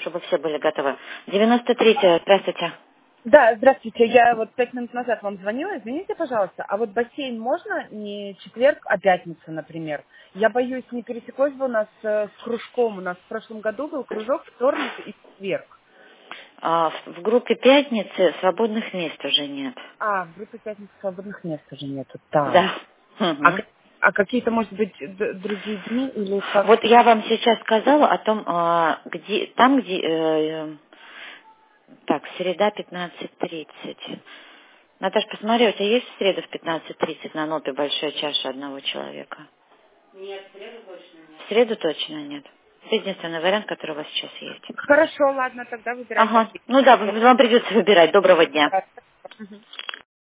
чтобы все были готовы. 93-я, здравствуйте. Да, здравствуйте. Я вот 5 минут назад вам звонила. Извините, пожалуйста. А вот бассейн можно не четверг, а пятница, например? Я боюсь, не пересеклось бы у нас с кружком. У нас в прошлом году был кружок вторник и четверг. В группе пятницы свободных мест уже нет. А, в группе пятницы свободных мест уже нету. Так. Да. А, Мгм. а какие-то, может быть, другие дни или как? Вот я вам сейчас сказала о том, где, там, где, так, среда 15:30. Наташ, посмотри, у тебя есть в среду в 15:30 на НОПе большая чаша одного человека? Нет, в среду точно нет. В среду точно нет. Это единственный вариант, который у вас сейчас есть. Хорошо, ладно, тогда выбирайте. Ага. Ну да, вам придется выбирать. Доброго дня. Да. Мгм.